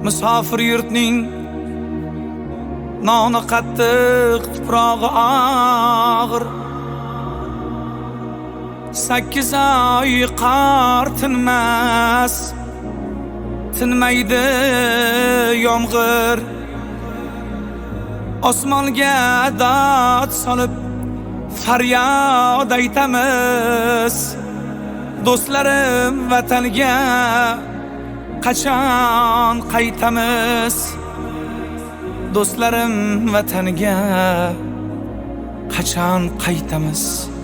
musofir yurtning noni qattiq, tuprog'i og'ir. 8 oy qor tinmas, tinmaydi yomg'ir. Osmonga dod solib faryod aytamiz. Do'stlarim, vatanga qachon qaytamiz? Do'stlarim, vatanga qachon qaytamiz?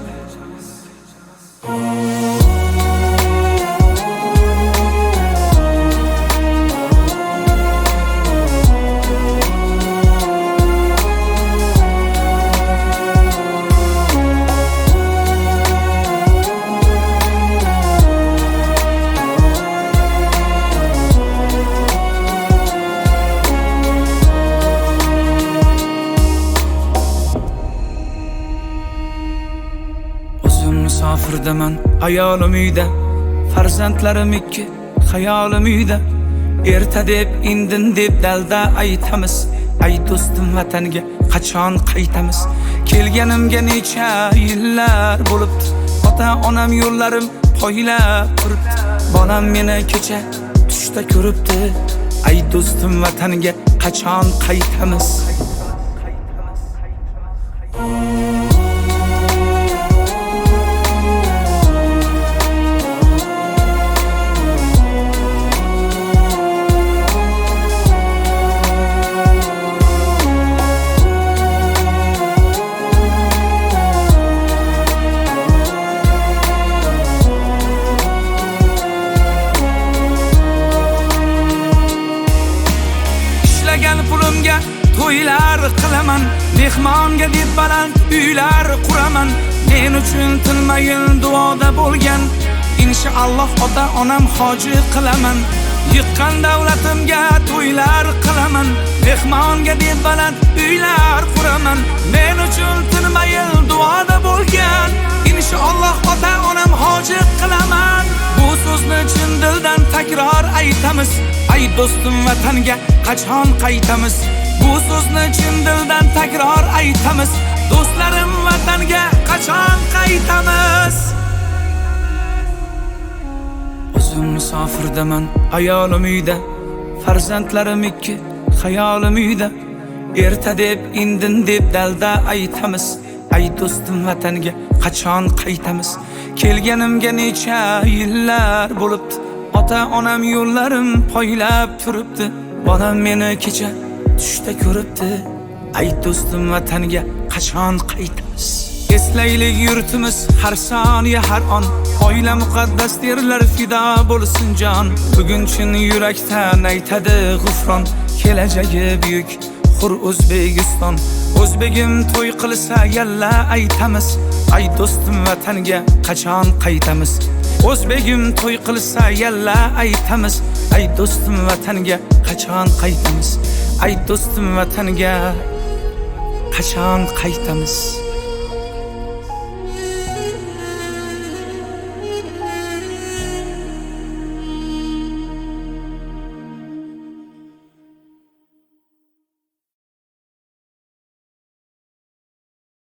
Musofirdaman, ayolim uyda, farzandlarim 2, xayolim uyda. Erta deb, indin deb dalda aytamiz. Ay do'stim, vatanga qachon qaytamiz? Kelganimga necha yillar bo'libdi. Ota-onam yo'llarim poylab turibdi. Bolam meni kecha tushda ko'ribdi. Ay do'stim, vatanga qachon qaytamiz? Pulimga to'ylar qilaman, mehmonga deb baland uylar quraman. Men uchun tinmayin duoda bo'lgan, inshaalloh ota-onam hoji qilaman. Yiqqan davlatimga to'ylar qilaman, mehmonga deb baland uylar quraman. Men uchun tinmayin duoda bo'lgan, inshaalloh ota-onam hoji qilaman. Bu so'zni chin dildan takror aytamiz. Ay do'stim, vatanga qachon qaytamiz? Bu so'zni chin dildan takror aytamiz. Do'stlarim, vatanga qachon qaytamiz? O'zim musofirdaman, ayolim uyda, farzandlarim 2, xayolim uyda. Erta deb, indin deb dalda aytamiz. Ay do'stim, vatanga qachon qaytamiz? Kelganimga necha yillar bo'libdi. Ota-onam yo'llarim poylab turibdi. Bolam meni kecha tushda ko'ribdi. Ay do'stim, vatanga qachon qaytamiz? Eslaylik yurtimiz har soniya har on. Oila muqaddas derlar, fido bo'lsin jon. Bugun chin yurakdan aytadi g'ufron. Kelajagi buyuk hur O'zbekiston. O'zbegim to'y qilsa yalla aytamiz. Ay do'stim, vatanga qachon qaytamiz? O'zbegim to'y qilsa yalla aytamiz. Ay do'stim, vatanga qachon qaytamiz? Ay do'stim, vatanga qachon qaytamiz?